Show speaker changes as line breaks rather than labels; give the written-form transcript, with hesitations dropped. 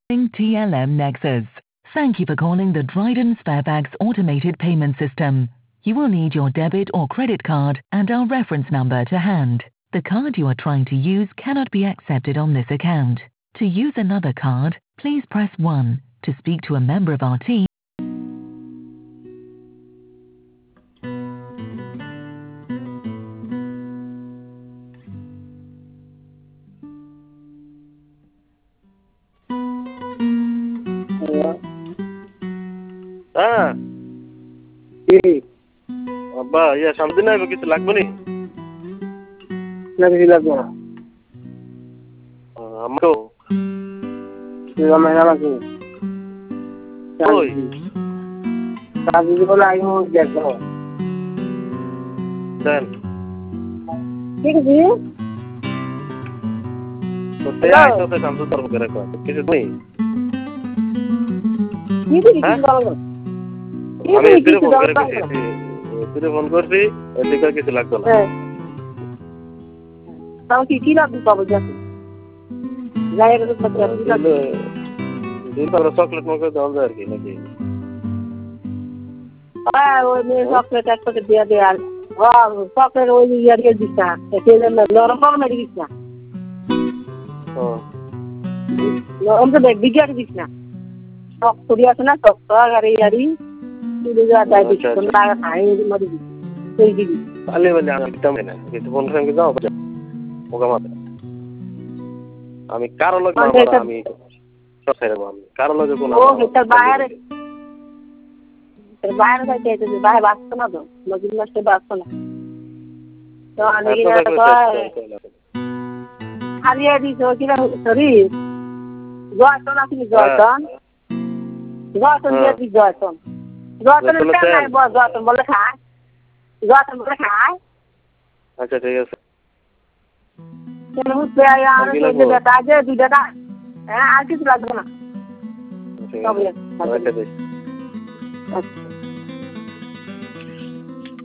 TLM Nexus. Thank you for calling the Dryden Sparebags automated payment system. You will need your debit or credit card and our reference number to hand. The card you are trying to use cannot be accepted on this account. To use another card, please press 1. To speak to a member of our team,
আব্বা ইয়া সামনে না কিছু লাগবে নি
লাগবে লাগবে না
আমারও
মেলা লাগবে
ওই
কাজী বলে আইও দেখো
দেন
ঠিক আছে
তো তেয়া তো সামনে তরফ করে রাখো কিছু নেই
কি দিবি কি বলবো
আমি ফোন করছি এদিকে কিছু লাগবে না
তাও কি লাগবে পাবো যাচ্ছে লাইরে তো
দিন চকলেট মগে দাও আর কি নাকি
ওই চকলেট এক প্যাকেট দিয়ে দে আর চকলেট ওই ইয়ার দিয়ে দিস না নরম নরম মেরে দিস না নরম তো দেখ বিঘা দিস না টক করি আছে না টক আর ইয়ারি তুই যা তাই দিস না খাই মরে দিস তুই দিবি
আলে বলে আমি দিতাম না কিন্তু ফোন সঙ্গে যাও ওগা মাথা আমি কারো লোক আমি সব ছেড়ে দেবো আমি কারো লোকে কোনো
বাইরে যাইতে বাইরে বাঁচতো না তো নদীর মাসে বাঁচতো না তো হারিয়ে দিস কিনা সরি জয়তন আসিনি জয়তন দিয়ে দিস জয়তন জয়তন বলে খায়
আচ্ছা ঠিক আছে
আর কিছু লাগবে না
ঠিক আছে